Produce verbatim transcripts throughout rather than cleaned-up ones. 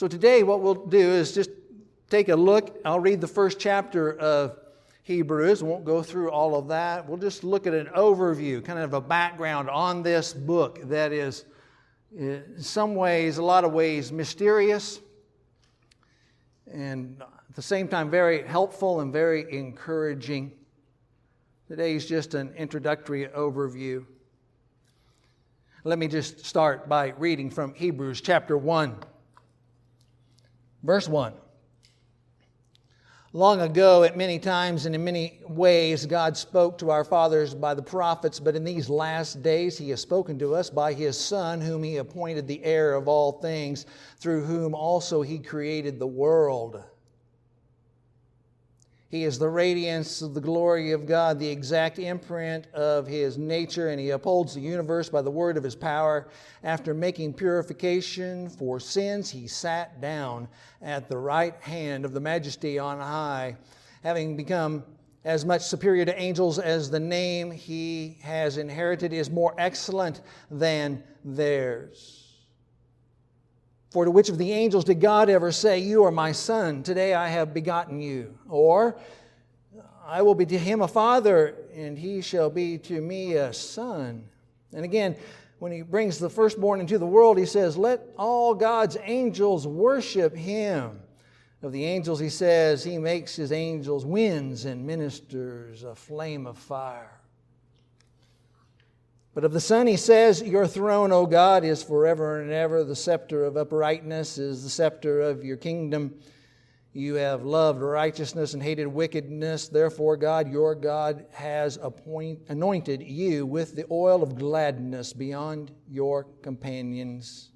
So today what we'll do is just take a look. I'll read the first chapter of Hebrews. Won't go through all of that. We'll just look at an overview, kind of a background on this book that is in some ways, a lot of ways, mysterious and at the same time very helpful and very encouraging. Today is just an introductory overview. Let me just start by reading from Hebrews chapter one. Verse one. Long ago, at many times and in many ways, God spoke to our fathers by the prophets, but in these last days He has spoken to us by His Son, whom He appointed the heir of all things, through whom also He created the world. He is the radiance of the glory of God, the exact imprint of His nature, and He upholds the universe by the word of His power. After making purification for sins, He sat down at the right hand of the Majesty on high, having become as much superior to angels as the name He has inherited is more excellent than theirs. For to which of the angels did God ever say, "You are my son, today I have begotten you"? Or, "I will be to him a father, and he shall be to me a son"? And again, when He brings the firstborn into the world, He says, "Let all God's angels worship Him." Of the angels, He says, He makes His angels winds and ministers a flame of fire. But of the Son He says, "Your throne, O God, is forever and ever. The scepter of uprightness is the scepter of your kingdom. You have loved righteousness and hated wickedness. Therefore, God, your God, has appoint, anointed you with the oil of gladness beyond your companions.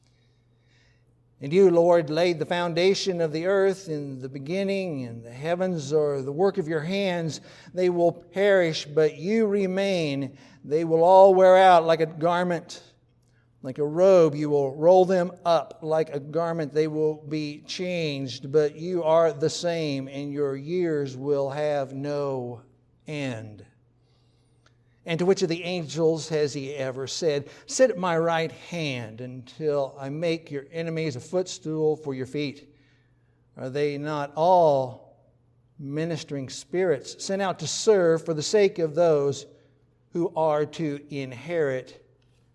And you, Lord, laid the foundation of the earth in the beginning, and the heavens are the work of your hands. They will perish, but you remain. They will all wear out like a garment, like a robe. You will roll them up like a garment. They will be changed, but you are the same, and your years will have no end. And to which of the angels has He ever said, "Sit at my right hand until I make your enemies a footstool for your feet"? Are they not all ministering spirits sent out to serve for the sake of those who are to inherit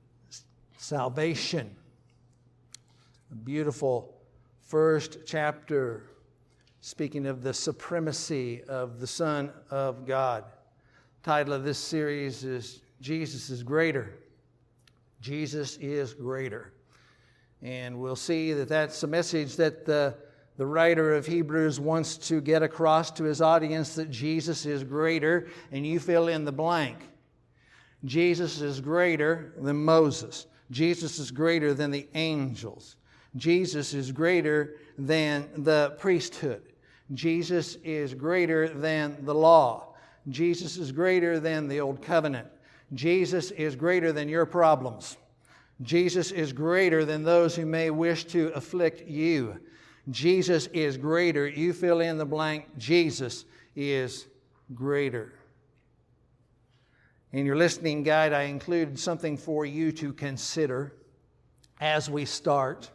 salvation? A beautiful first chapter speaking of the supremacy of the Son of God. The title of this series is Jesus is Greater. Jesus is greater. And we'll see that that's a message that the, the writer of Hebrews wants to get across to his audience, that Jesus is greater, and you fill in the blank. Jesus is greater than Moses. Jesus is greater than the angels. Jesus is greater than the priesthood. Jesus is greater than the law. Jesus is greater than the old covenant. Jesus is greater than your problems. Jesus is greater than those who may wish to afflict you. Jesus is greater. You fill in the blank. Jesus is greater. In your listening guide, I included something for you to consider as we start.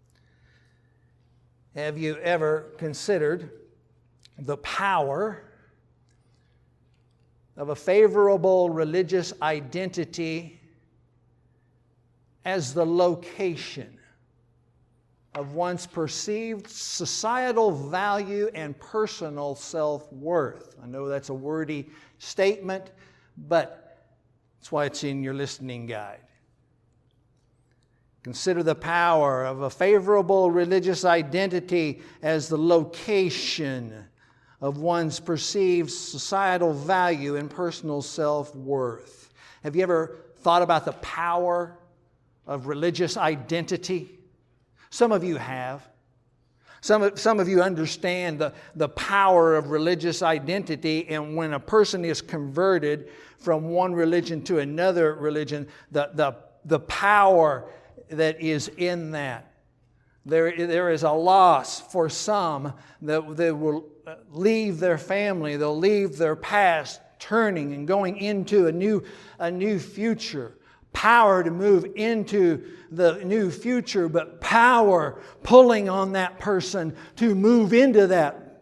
Have you ever considered the power of a favorable religious identity as the location of one's perceived societal value and personal self-worth? I know that's a wordy statement, but that's why it's in your listening guide. Consider the power of a favorable religious identity as the location of one's perceived societal value and personal self-worth. Have you ever thought about the power of religious identity? Some of you have. Some of, some of you understand the, the power of religious identity, and when a person is converted from one religion to another religion, the, the, the power that is in that. There, there is a loss for some that they will leave their family, they'll leave their past, turning and going into a new, a new future. power to move into the new future, but power pulling on that person to move into that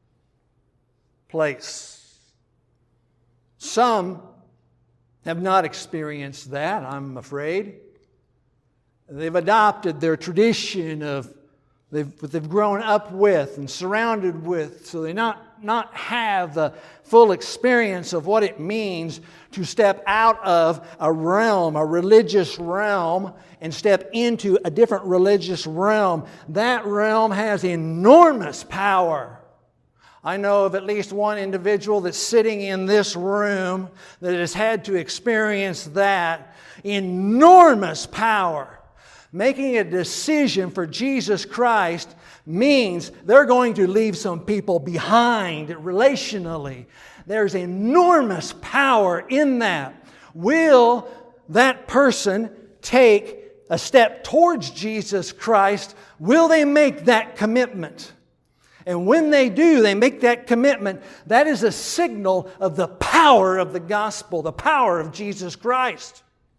place. Some have not experienced that, I'm afraid. They've adopted their tradition of they've, they've grown up with and surrounded with, so they not, not have the full experience of what it means to step out of a realm, a religious realm, and step into a different religious realm. That realm has enormous power. I know of at least one individual that's sitting in this room that has had to experience that enormous power. Making a decision for Jesus Christ means they're going to leave some people behind relationally. There's enormous power in that. Will that person take a step towards Jesus Christ? Will they make that commitment? And when they do, they make that commitment, that is a signal of the power of the gospel, the power of Jesus Christ.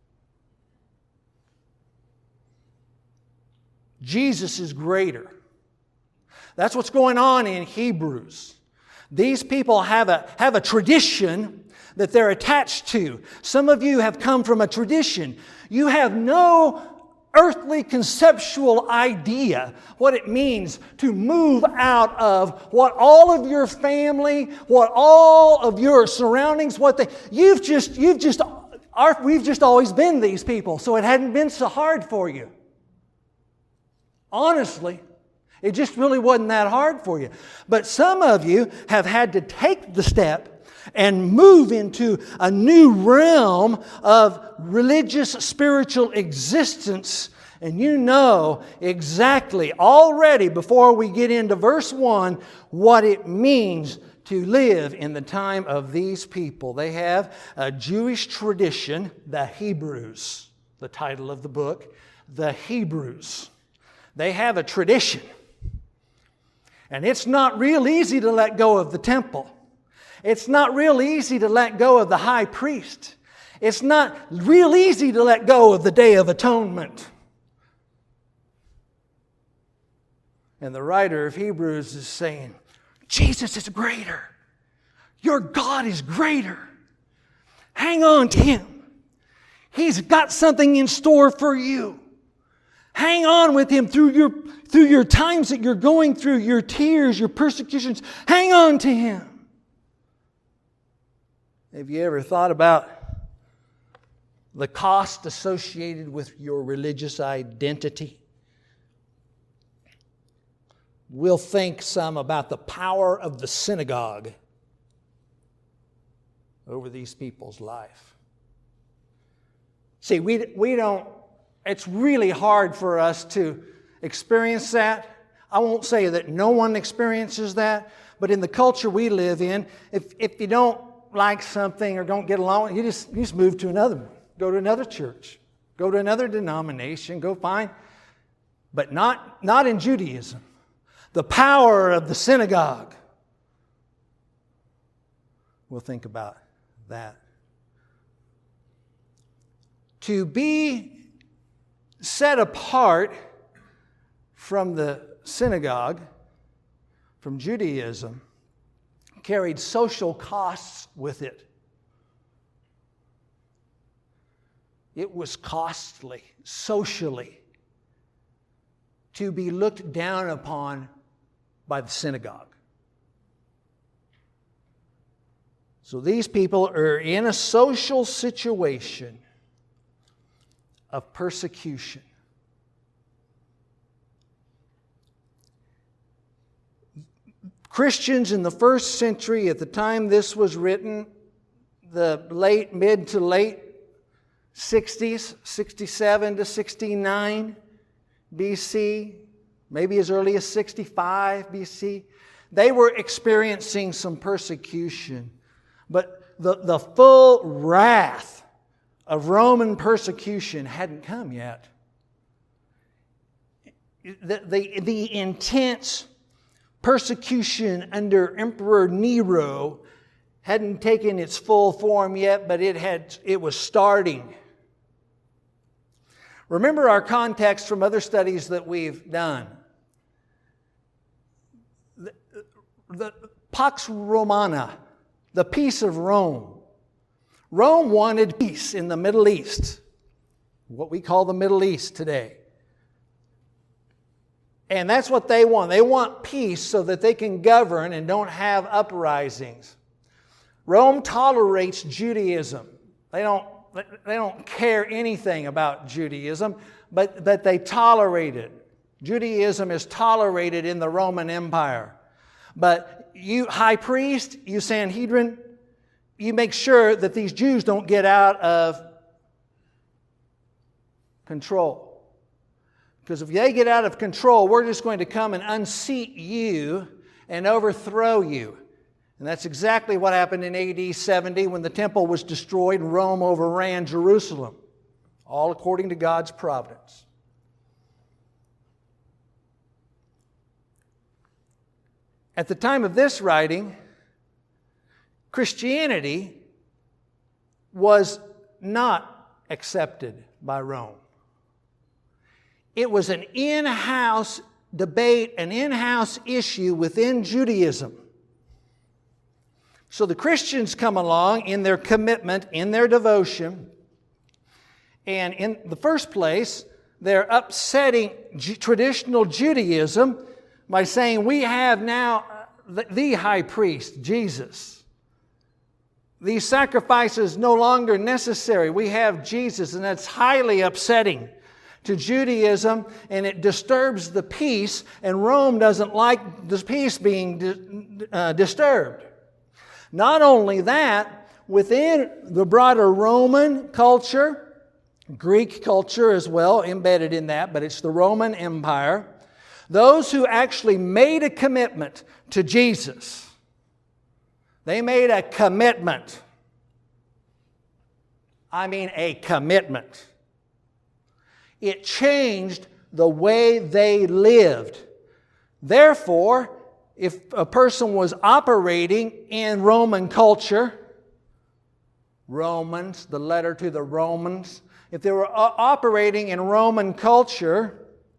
Jesus is greater. That's what's going on in Hebrews. These people have a, have a tradition that they're attached to. Some of you have come from a tradition. You have no earthly conceptual idea what it means to move out of what all of your family, what all of your surroundings, what they, you've just, you've just, our, we've just always been these people, so it hadn't been so hard for you. Honestly, it just really wasn't that hard for you. But some of you have had to take the step and move into a new realm of religious, spiritual existence. And you know exactly already before we get into verse one what it means to live in the time of these people. They have a Jewish tradition, the Hebrews, the title of the book, the Hebrews. They have a tradition. And it's not real easy to let go of the temple. It's not real easy to let go of the high priest. It's not real easy to let go of the Day of Atonement. And the writer of Hebrews is saying, Jesus is greater. Your God is greater. Hang on to Him. He's got something in store for you. Hang on with Him through your, through your times that you're going through, your tears, your persecutions. Hang on to Him. Have you ever thought about the cost associated with your religious identity? We'll think some about the power of the synagogue over these people's life. See, we, we don't, it's really hard for us to experience that. I won't say that no one experiences that, but in the culture we live in, if, if you don't like something or don't get along, you just, you just move to another one. Go to another church. Go to another denomination. Go find, but not, not in Judaism. The power of the synagogue. We'll think about that. To be set apart from the synagogue, from Judaism, carried social costs with it. It was costly, socially, to be looked down upon by the synagogue. So these people are in a social situation of persecution. Christians in the first century, at the time this was written, the late, mid to late sixties, sixty-seven to sixty-nine B C, maybe as early as sixty-five B C, they were experiencing some persecution. But the, the full wrath of Roman persecution hadn't come yet. The, the, the intense persecution under Emperor Nero hadn't taken its full form yet, but it had it was starting. Remember our context from other studies that we've done. The, the Pax Romana, the peace of Rome. Rome wanted peace in the Middle East, what we call the Middle East today. And that's what they want. They want peace so that they can govern and don't have uprisings. Rome tolerates Judaism. They don't, they don't care anything about Judaism, but, but they tolerate it. Judaism is tolerated in the Roman Empire. But you high priest, you Sanhedrin, you make sure that these Jews don't get out of control. Because if they get out of control, we're just going to come and unseat you and overthrow you. And that's exactly what happened in A D seventy when the temple was destroyed and Rome overran Jerusalem. All according to God's providence. At the time of this writing, Christianity was not accepted by Rome. It was an in-house debate, an in-house issue within Judaism. So the Christians come along in their commitment, in their devotion, and in the first place, they're upsetting Ju- traditional Judaism by saying we have now the, the high priest, Jesus. These sacrifices no longer necessary. We have Jesus, and that's highly upsetting to Judaism, and it disturbs the peace, and Rome doesn't like the peace being di- uh, disturbed. Not only that, within the broader Roman culture, Greek culture as well, embedded in that, but it's the Roman Empire, those who actually made a commitment to Jesus, they made a commitment. I mean a commitment. It changed the way they lived. Therefore, if a person was operating in Roman culture, Romans, the letter to the Romans, if they were operating in Roman culture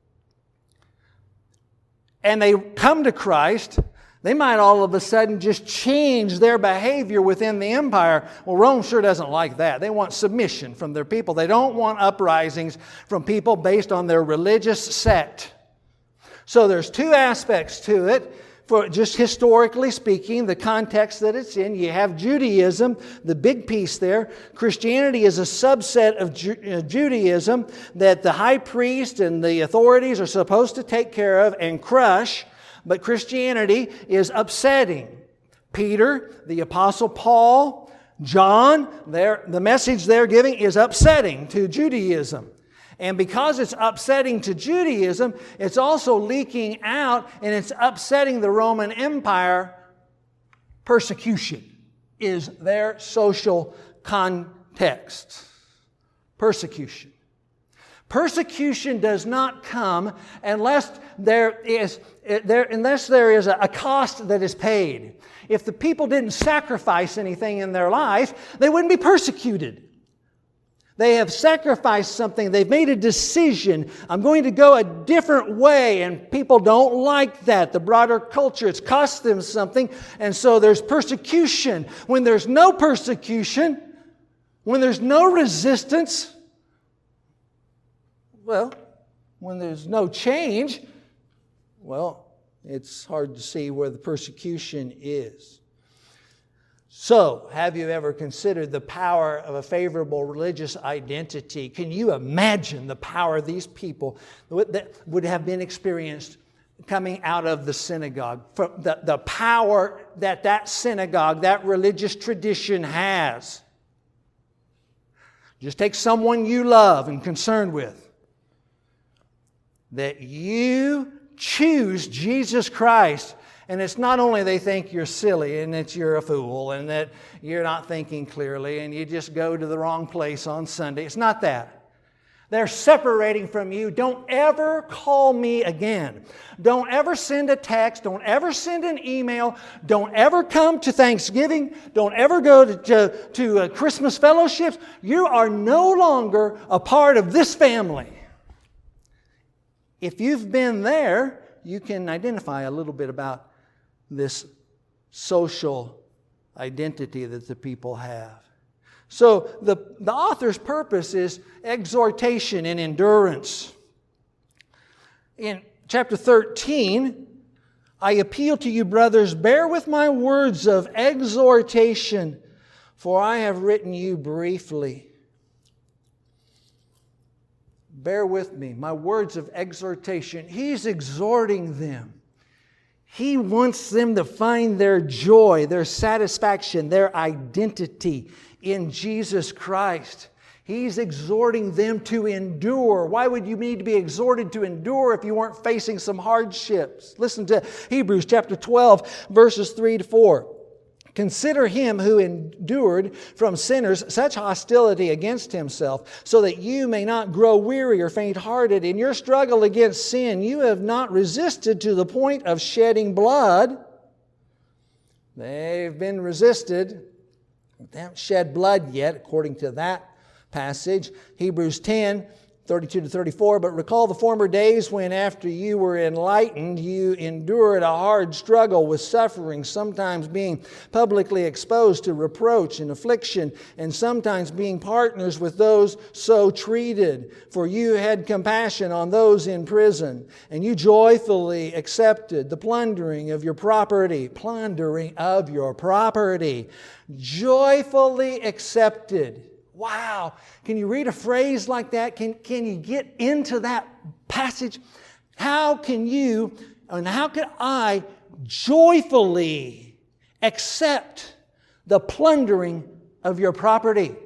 and they come to Christ, they might all of a sudden just change their behavior within the empire. Well, Rome sure doesn't like that. They want submission from their people. They don't want uprisings from people based on their religious sect. So there's two aspects to it. For just historically speaking, the context that it's in, you have Judaism, the big piece there. Christianity is a subset of Ju- Judaism that the high priest and the authorities are supposed to take care of and crush. But Christianity is upsetting. Peter, the Apostle Paul, John, the message they're giving is upsetting to Judaism. And because it's upsetting to Judaism, it's also leaking out and it's upsetting the Roman Empire. Persecution is their social context. Persecution. Persecution does not come unless there is there unless there is a, a cost that is paid. If the people didn't sacrifice anything in their life, they wouldn't be persecuted. They have sacrificed something. They've made a decision. I'm going to go a different way, and people don't like that. The broader culture, it's cost them something, and so there's persecution. When there's no persecution, when there's no resistance, well, when there's no change, well, it's hard to see where the persecution is. So, have you ever considered the power of a favorable religious identity? Can you imagine the power of these people that would have been experienced coming out of the synagogue? The, the power that that synagogue, that religious tradition has. Just take someone you love and concerned with. That you choose Jesus Christ. And it's not only they think you're silly and that you're a fool and that you're not thinking clearly and you just go to the wrong place on Sunday. It's not that. They're separating from you. Don't ever call me again. Don't ever send a text. Don't ever send an email. Don't ever come to Thanksgiving. Don't ever go to, to, to uh, Christmas fellowships. You are no longer a part of this family. if you've been there, you can identify a little bit about this social identity that the people have. So the, the author's purpose is exhortation and endurance. In chapter thirteen, I appeal to you, brothers, bear with my words of exhortation, for I have written you briefly. Bear with me, my words of exhortation. He's exhorting them. He wants them to find their joy, their satisfaction, their identity in Jesus Christ. He's exhorting them to endure. Why would you need to be exhorted to endure if you weren't facing some hardships? Listen to Hebrews chapter twelve, verses three to four. Consider him who endured from sinners such hostility against himself, so that you may not grow weary or faint-hearted. In your struggle against sin, you have not resisted to the point of shedding blood. They've been resisted. They haven't shed blood yet, according to that passage. Hebrews ten, thirty-two to thirty-four. But recall the former days when, after you were enlightened, you endured a hard struggle with suffering, sometimes being publicly exposed to reproach and affliction, and sometimes being partners with those so treated. For you had compassion on those in prison, and you joyfully accepted the plundering of your property. Plundering of your property. Joyfully accepted. Wow. Can you read a phrase like that? Can, can you get into that passage? How can you and how can I joyfully accept the plundering of your property?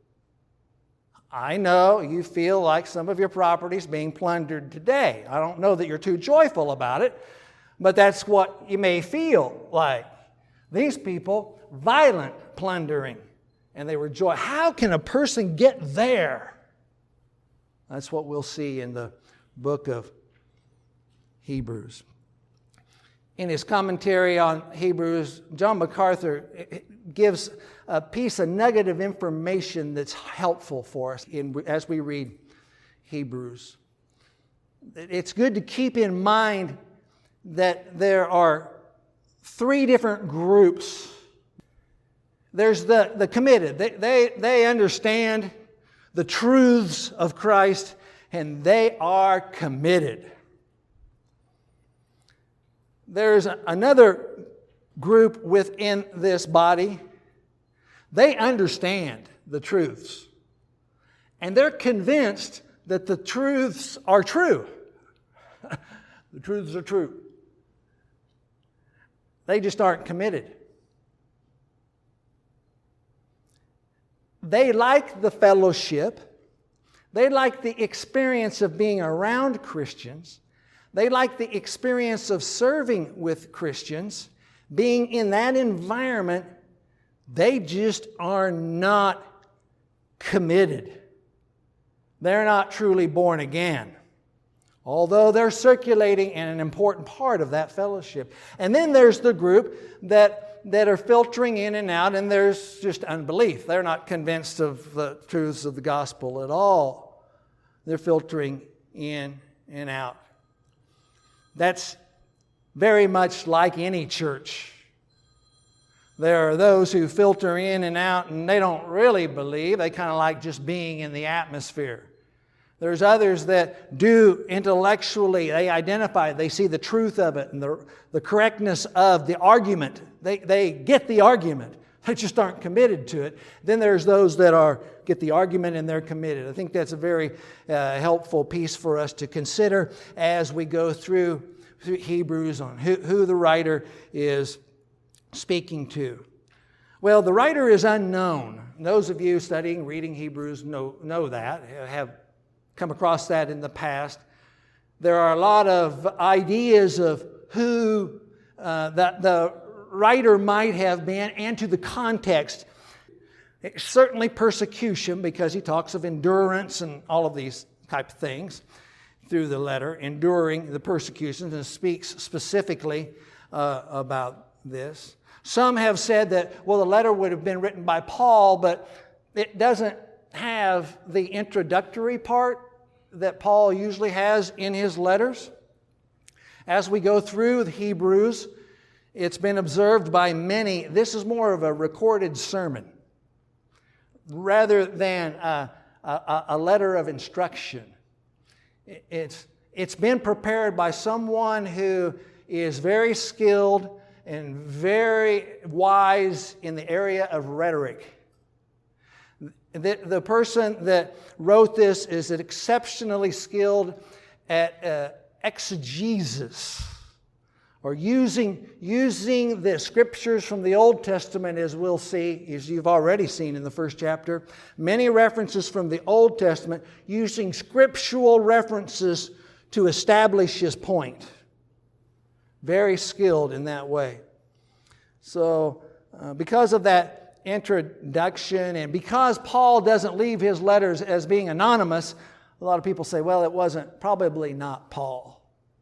I know you feel like some of your property is being plundered today. I don't know that you're too joyful about it, but that's what you may feel like. These people, violent plundering. And they were joy. How can a person get there? That's what we'll see in the book of Hebrews. In his commentary on Hebrews, John MacArthur gives a piece, a nugget of information that's helpful for us in, as we read Hebrews. It's good to keep in mind that there are three different groups. There's the, the committed. They, they, they understand the truths of Christ, and they are committed. There's another group within this body. They understand the truths, and they're convinced that the truths are true. The truths are true. They just aren't committed. They like the fellowship. They like the experience of being around Christians. They like the experience of serving with Christians. Being in that environment, they just are not committed. They're not truly born again, although they're circulating in an important part of that fellowship. And then there's the group that that are filtering in and out, and there's just unbelief. They're not convinced of the truths of the gospel at all. They're filtering in and out. That's very much like any church. There are those who filter in and out, and they don't really believe. They kind of like just being in the atmosphere. There's others that do intellectually, they identify, they see the truth of it and the, the correctness of the argument. They, they get the argument. They just aren't committed to it. Then there's those that are get the argument and they're committed. I think that's a very uh, helpful piece for us to consider as we go through, through Hebrews on who, who the writer is speaking to. Well, the writer is unknown. Those of you studying, reading Hebrews know, know that, have come across that in the past. There are a lot of ideas of who uh, that the writer might have been and to the context. It's certainly persecution, because he talks of endurance and all of these type of things through the letter, enduring the persecutions, and speaks specifically uh, about this. Some have said that, well, the letter would have been written by Paul, but it doesn't have the introductory part that Paul usually has in his letters. As we go through the Hebrews, it's been observed by many, this is more of a recorded sermon rather than a, a, a letter of instruction. It's, it's been prepared by someone who is very skilled and very wise in the area of rhetoric. The, the person that wrote this is exceptionally skilled at uh, exegesis, or using, using the scriptures from the Old Testament, as we'll see, as you've already seen in the first chapter, many references from the Old Testament, using scriptural references to establish his point. Very skilled in that way. So, uh, because of that introduction, and because Paul doesn't leave his letters as being anonymous, a lot of people say, well, it wasn't, probably not Paul.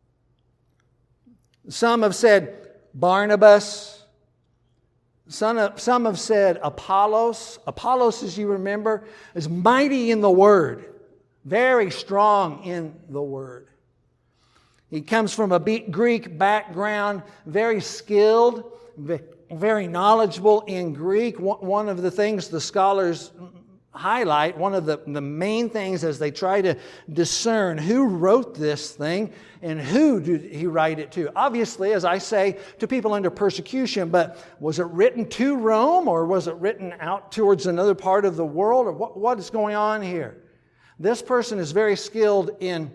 Some have said Barnabas. Some have, some have said Apollos. Apollos, as you remember, is mighty in the Word, very strong in the Word. He comes from a Greek background, very skilled, very knowledgeable in Greek. One of the things the scholars highlight, one of the, the main things as they try to discern who wrote this thing and who did he write it to. Obviously, as I say, to people under persecution, but was it written to Rome, or was it written out towards another part of the world, or what, what is going on here? This person is very skilled in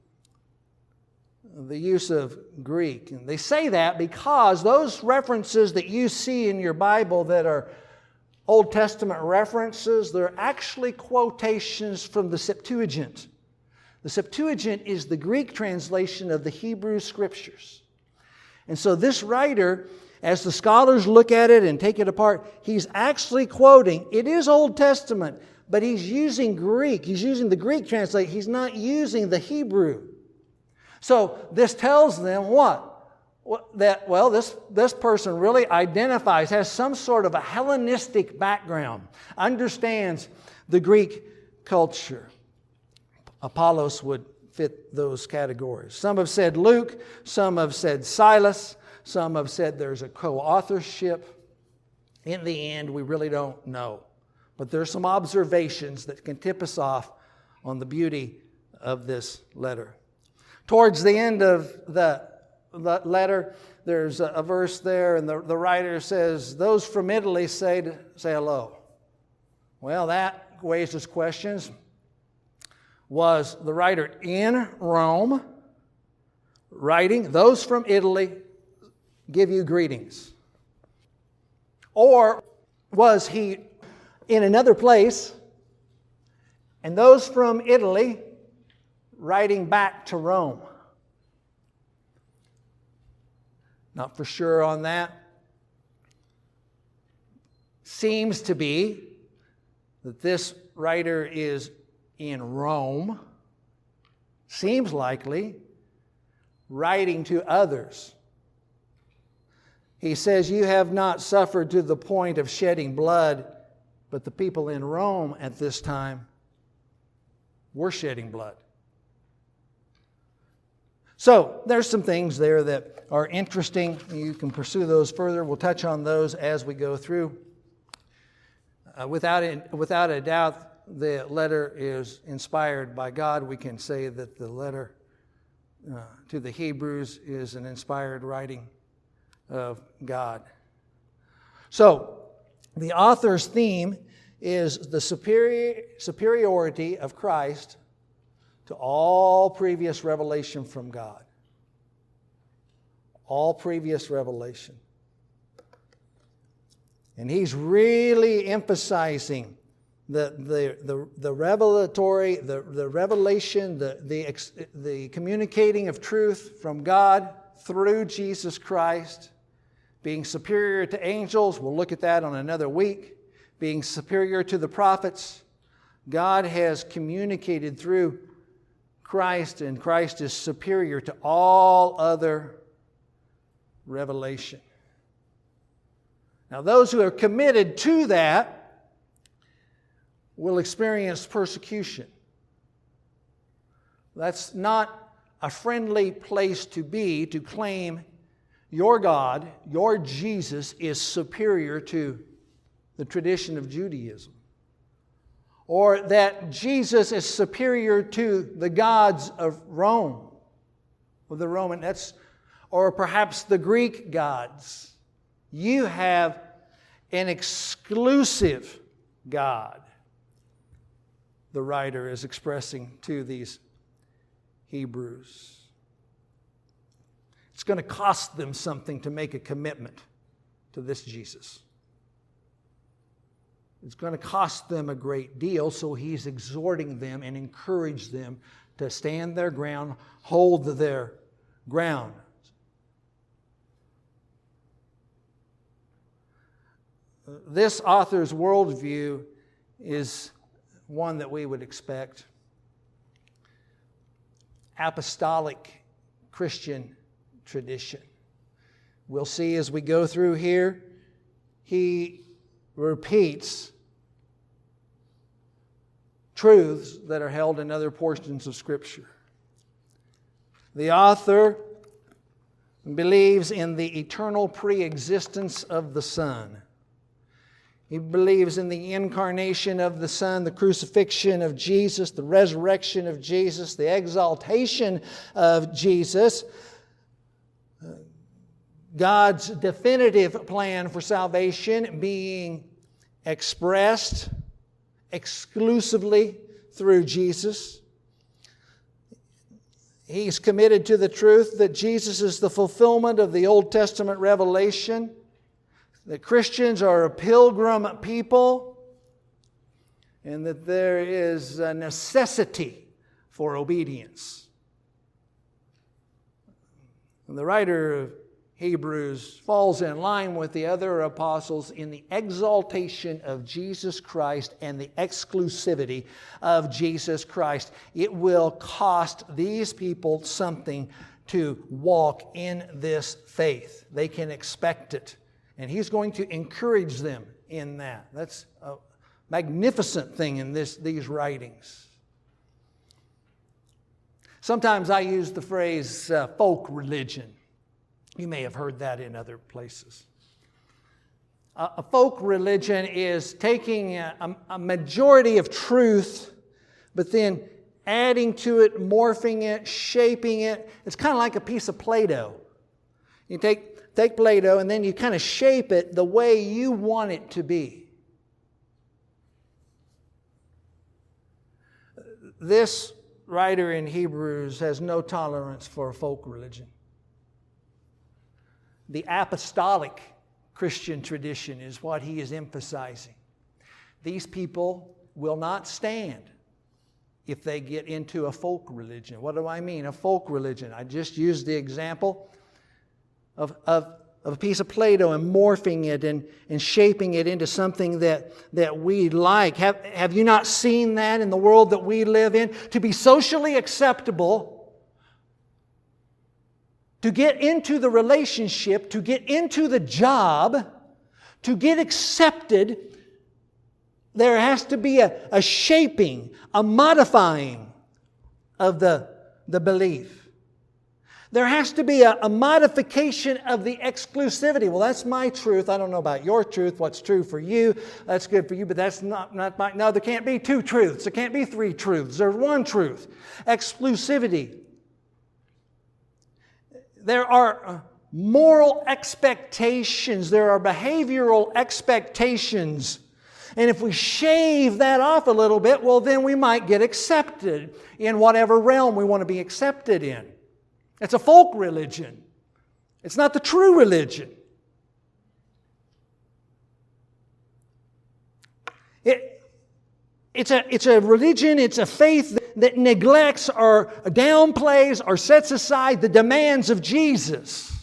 the use of Greek. And they say that because those references that you see in your Bible that are Old Testament references, they're actually quotations from the Septuagint. The Septuagint is the Greek translation of the Hebrew Scriptures. And so this writer, as the scholars look at it and take it apart, he's actually quoting, it is Old Testament, but he's using Greek. He's using the Greek translation. He's not using the Hebrew. So this tells them what? That, well, this, this person really identifies, has some sort of a Hellenistic background, understands the Greek culture. Apollos would fit those categories. Some have said Luke, some have said Silas, some have said there's a co-authorship. In the end, we really don't know. But there's some observations that can tip us off on the beauty of this letter. Towards the end of the, the letter, there's a, a verse there, and the, the writer says, those from Italy say, to, say hello. Well, that raises questions. Was the writer in Rome writing, those from Italy give you greetings? Or was he in another place, and those from Italy writing back to Rome? Not for sure on that. Seems to be that this writer is in Rome. Seems likely writing to others. He says, you have not suffered to the point of shedding blood, but the people in Rome at this time were shedding blood. So there's some things there that are interesting. You can pursue those further. We'll touch on those as we go through. Uh, without, it, without a doubt, the letter is inspired by God. We can say that the letter uh, to the Hebrews is an inspired writing of God. So the author's theme is the superior, superiority of Christ to all previous revelation from God. All previous revelation. And he's really emphasizing the, the, the, the revelatory, the, the revelation, the, the, the communicating of truth from God through Jesus Christ. Being superior to angels, we'll look at that on another week. Being superior to the prophets. God has communicated through Christ, and Christ is superior to all other revelation. Now, those who are committed to that will experience persecution. That's not a friendly place to be, to claim your God, your Jesus, is superior to the tradition of Judaism. Or that Jesus is superior to the gods of Rome, or the Roman, that's, or perhaps the Greek gods. You have an exclusive God, the writer is expressing to these Hebrews. It's going to cost them something to make a commitment to this Jesus. It's going to cost them a great deal, so he's exhorting them and encouraging them to stand their ground, hold their ground. This author's worldview is one that we would expect. Apostolic Christian tradition. We'll see as we go through here, he repeats truths that are held in other portions of Scripture. The author believes in the eternal pre-existence of the Son. He believes in the incarnation of the Son, the crucifixion of Jesus, the resurrection of Jesus, the exaltation of Jesus, God's definitive plan for salvation being expressed exclusively through Jesus. He's committed to the truth that Jesus is the fulfillment of the Old Testament revelation, that Christians are a pilgrim people, and that there is a necessity for obedience. And the writer of Hebrews falls in line with the other apostles in the exaltation of Jesus Christ and the exclusivity of Jesus Christ. It will cost these people something to walk in this faith. They can expect it. And he's going to encourage them in that. That's a magnificent thing in this, these writings. Sometimes I use the phrase uh, folk religion. You may have heard that in other places. Uh, a folk religion is taking a, a majority of truth, but then adding to it, morphing it, shaping it. It's kind of like a piece of Play-Doh. You take, take Play-Doh and then you kind of shape it the way you want it to be. This writer in Hebrews has no tolerance for folk religion. The apostolic Christian tradition is what he is emphasizing. These people will not stand if they get into a folk religion. What do I mean, a folk religion? I just used the example of, of, of a piece of Play-Doh and morphing it and, and shaping it into something that, that we like. Have, have you not seen that in the world that we live in? To be socially acceptable, to get into the relationship, to get into the job, to get accepted, there has to be a, a shaping, a modifying of the, the belief. There has to be a, a modification of the exclusivity. Well, that's my truth. I don't know about your truth. What's true for you, that's good for you, but that's not, not my... No, there can't be two truths. There can't be three truths. There's one truth. Exclusivity. There are moral expectations. There are behavioral expectations. And if we shave that off a little bit, well, then we might get accepted in whatever realm we want to be accepted in. It's a folk religion. It's not the true religion. It, it's, a, it's a religion, it's a faith that that neglects or downplays or sets aside the demands of Jesus.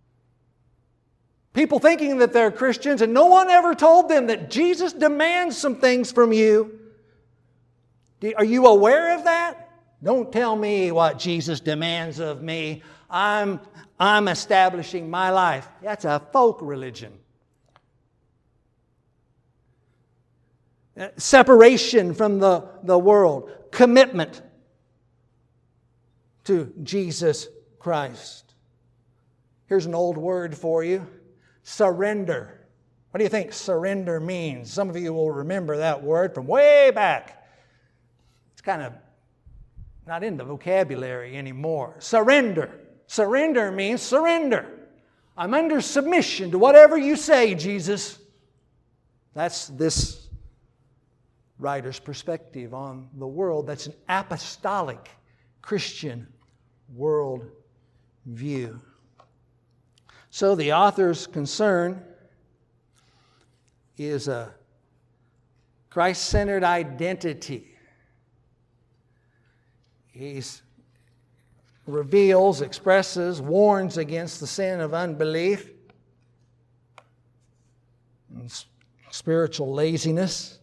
People thinking that they're Christians and no one ever told them that Jesus demands some things from you. Are you aware of that? Don't tell me what Jesus demands of me. I'm, I'm establishing my life. That's a folk religion. Separation from the, the world. Commitment. to Jesus Christ. Here's an old word for you. Surrender. What do you think surrender means? Some of you will remember that word from way back. It's kind of not in the vocabulary anymore. Surrender. Surrender means surrender. I'm under submission to whatever you say, Jesus. That's this writer's perspective on the world. That's an apostolic Christian world view. So the author's concern is a Christ-centered identity. He reveals, expresses, warns against the sin of unbelief and spiritual laziness.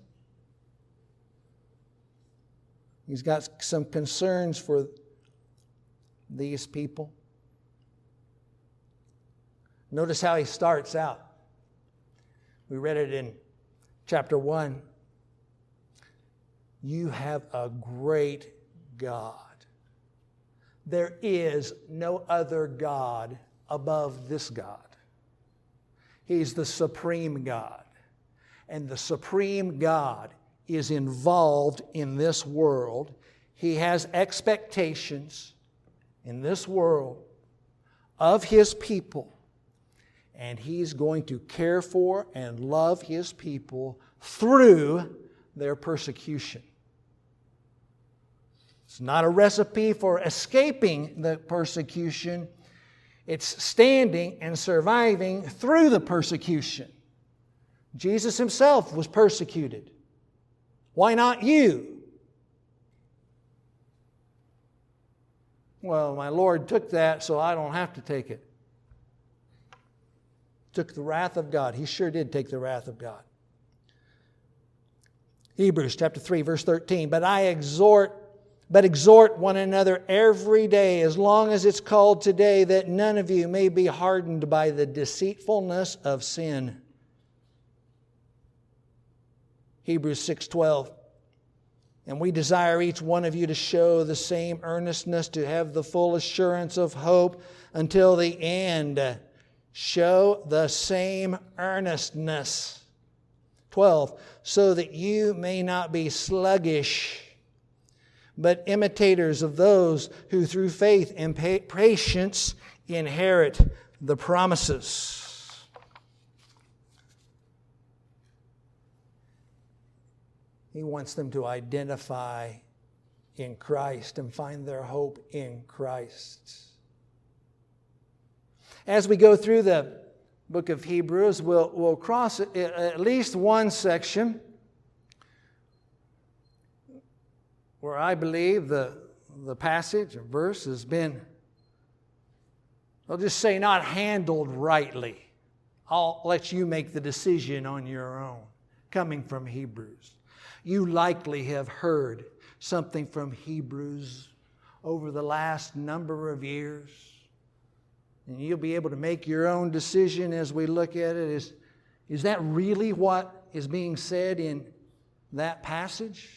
He's got some concerns for these people. Notice how he starts out. We read it in chapter one. You have a great God. There is no other God above this God. He's the supreme God. And the supreme God is involved in this world. He has expectations in this world of His people. And He's going to care for and love His people through their persecution. It's not a recipe for escaping the persecution. It's standing and surviving through the persecution. Jesus Himself was persecuted. Why not you? Well, my Lord took that, so I don't have to take it. Took the wrath of God. He sure did take the wrath of God. Hebrews chapter three, verse thirteen. But I exhort, but exhort one another every day, as long as it's called today, that none of you may be hardened by the deceitfulness of sin. Hebrews six twelve. And we desire each one of you to show the same earnestness, to have the full assurance of hope until the end. Show the same earnestness. twelve. So that you may not be sluggish, but imitators of those who through faith and patience inherit the promises. He wants them to identify in Christ and find their hope in Christ. As we go through the book of Hebrews, we'll, we'll cross at least one section where I believe the, the passage or verse has been, I'll just say, not handled rightly. I'll let you make the decision on your own, coming from Hebrews. You likely have heard something from Hebrews over the last number of years. And you'll be able to make your own decision as we look at it. Is, is that really what is being said in that passage?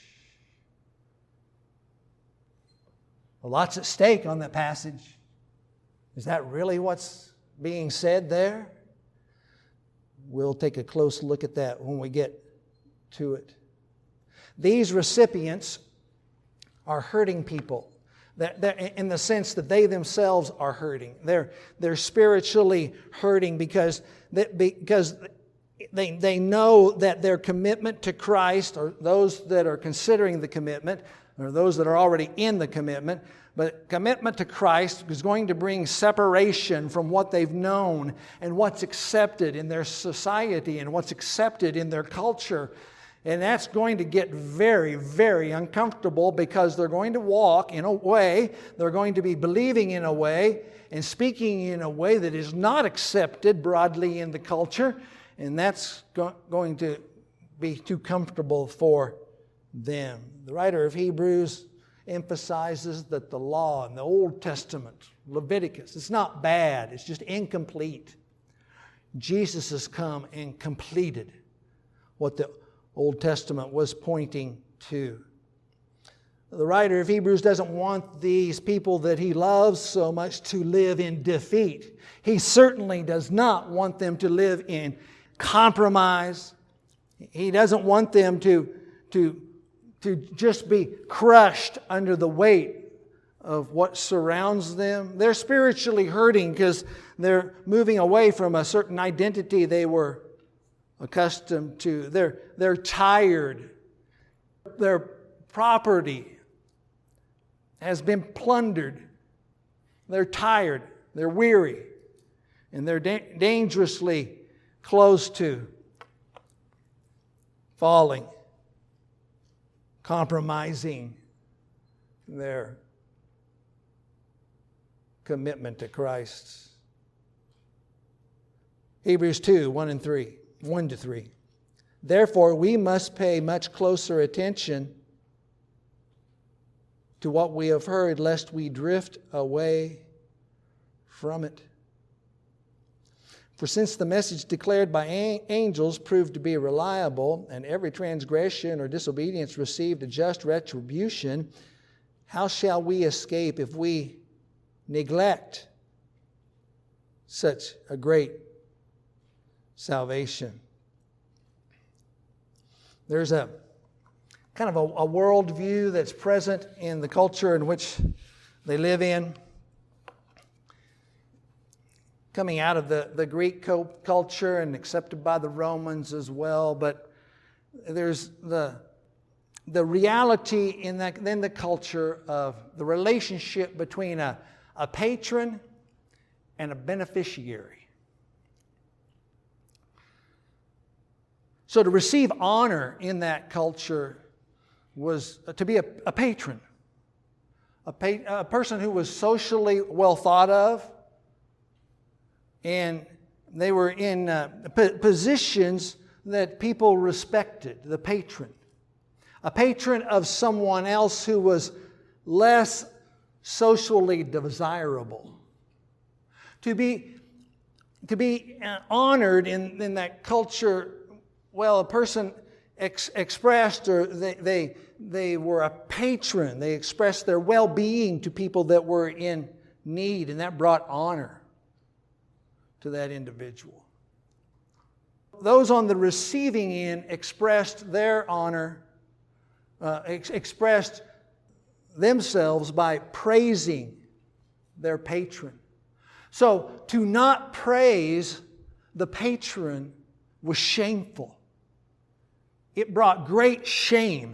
Well, lots at stake on that passage. Is that really what's being said there? We'll take a close look at that when we get to it. These recipients are hurting people. They're, in the sense that they themselves are hurting. They're, they're spiritually hurting because, they, because they, they know that their commitment to Christ, or those that are considering the commitment, or those that are already in the commitment, but commitment to Christ is going to bring separation from what they've known and what's accepted in their society and what's accepted in their culture. And that's going to get very, very uncomfortable because they're going to walk in a way, they're going to be believing in a way and speaking in a way that is not accepted broadly in the culture. And that's go- going to be too comfortable for them. The writer of Hebrews emphasizes that the law in the Old Testament, Leviticus, it's not bad, it's just incomplete. Jesus has come and completed what the Old Testament was pointing to. The writer of Hebrews doesn't want these people that he loves so much to live in defeat. He certainly does not want them to live in compromise. He doesn't want them to, to, to just be crushed under the weight of what surrounds them. They're spiritually hurting because they're moving away from a certain identity they were accustomed to. They're, they're tired. Their property has been plundered. They're tired. They're weary. And they're da- dangerously close to falling, compromising their commitment to Christ. Hebrews two, one and three, one to three. Therefore, we must pay much closer attention to what we have heard, lest we drift away from it. For since the message declared by angels proved to be reliable, and every transgression or disobedience received a just retribution, how shall we escape if we neglect such a great salvation? There's a kind of a, a worldview that's present in the culture in which they live in, coming out of the, the Greek culture and accepted by the Romans as well. But there's the, the reality in, that, in the culture of the relationship between a, a patron and a beneficiary. So to receive honor in that culture was to be a, a patron, a, pa- a person who was socially well thought of, and they were in uh, p- positions that people respected, the patron. A patron of someone else who was less socially desirable. To be, to be honored in, in that culture, well, a person ex- expressed or they, they, they were a patron. They expressed their well-being to people that were in need, and that brought honor to that individual. Those on the receiving end expressed their honor, uh, ex- expressed themselves by praising their patron. So to not praise the patron was shameful. It brought great shame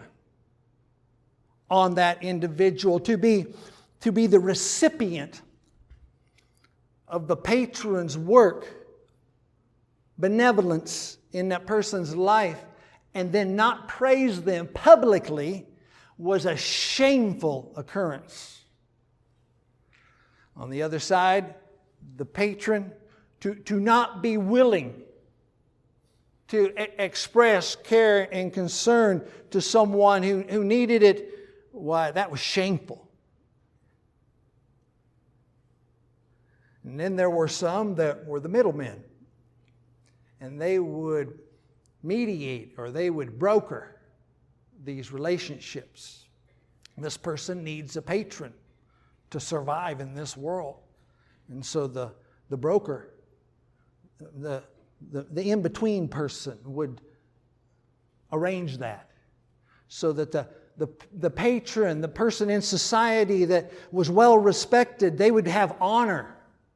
on that individual to be, to be the recipient of the patron's work, benevolence in that person's life, and then not praise them publicly was a shameful occurrence. On the other side, the patron, to, to not be willing to e- express care and concern to someone who, who needed it, why, that was shameful. And then there were some that were the middlemen. And they would mediate or they would broker these relationships. This person needs a patron to survive in this world. And so the, the broker, the, the, the in-between person would arrange that so that the, the, the patron, the person in society that was well respected, they would have honor.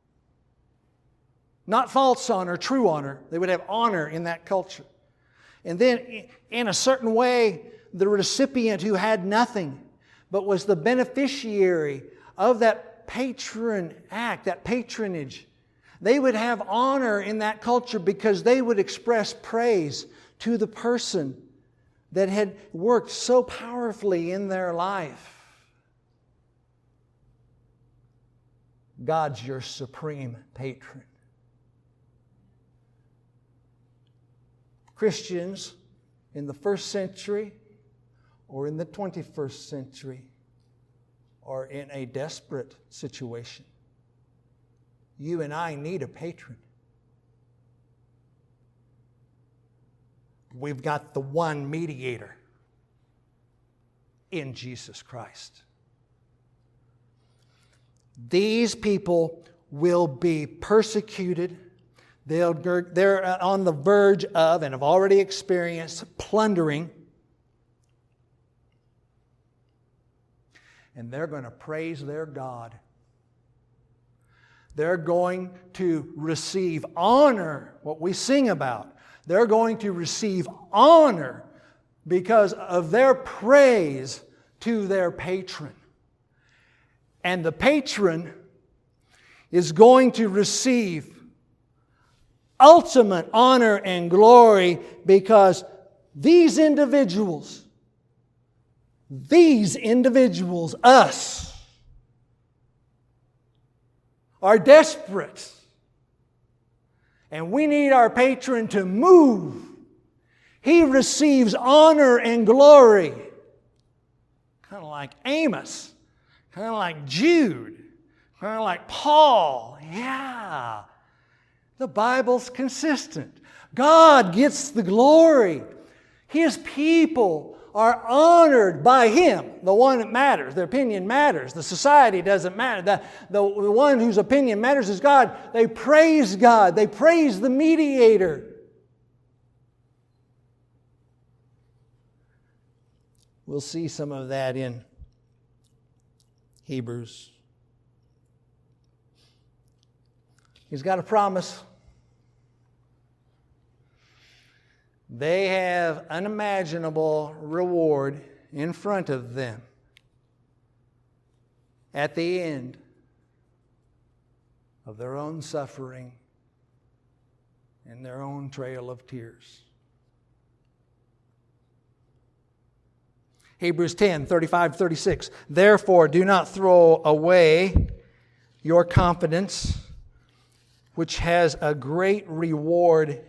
Not false honor, true honor. They would have honor in that culture. And then, in a certain way, the recipient who had nothing, but was the beneficiary of that patron act, that patronage, they would have honor in that culture because they would express praise to the person that had worked so powerfully in their life. God's your supreme patron. Christians in the first century or in the twenty-first century are in a desperate situation. You and I need a patron. We've got the one mediator. in Jesus Christ. These people will be persecuted. They'll, they're on the verge of and have already experienced plundering. And they're going to praise their God. They're going to receive honor, what we sing about. They're going to receive honor because of their praise to their patron. And the patron is going to receive ultimate honor and glory because these individuals, these individuals, us, are desperate. And we need our patron to move. He receives honor and glory. Kind of like Amos. Kind of like Jude. Kind of like Paul. Yeah. The Bible's consistent. God gets the glory. His people are honored by Him, the one that matters. Their opinion matters. The society doesn't matter. The, the, the one whose opinion matters is God. They praise God. They praise the mediator. We'll see some of that in Hebrews. He's got a promise. They have unimaginable reward in front of them at the end of their own suffering and their own trail of tears. Hebrews ten, thirty-five, thirty-six. Therefore, do not throw away your confidence, which has a great reward.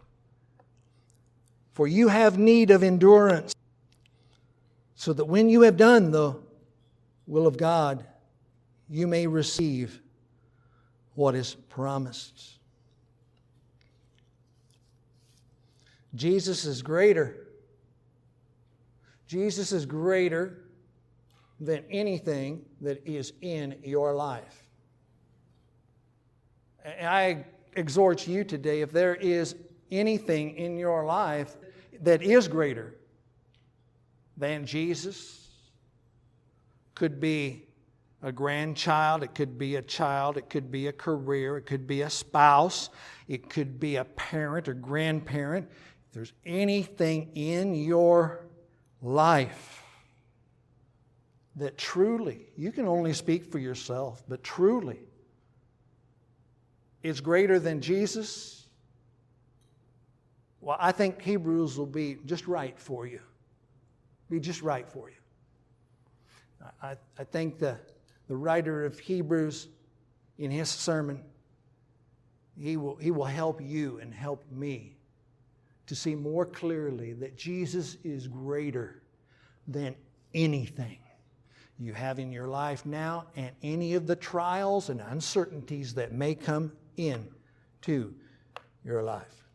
For you have need of endurance, so that when you have done the will of God, you may receive what is promised. Jesus is greater. Jesus is greater than anything that is in your life. I exhort you today, if there is anything in your life that is greater than Jesus, could be a grandchild, it could be a child, it could be a career, it could be a spouse, it could be a parent or grandparent. If there's anything in your life that truly, you can only speak for yourself, but truly is greater than Jesus, well, I think Hebrews will be just right for you. Be just right for you. I, I think the, the writer of Hebrews, in his sermon, he will, he will help you and help me to see more clearly that Jesus is greater than anything you have in your life now and any of the trials and uncertainties that may come in to your life.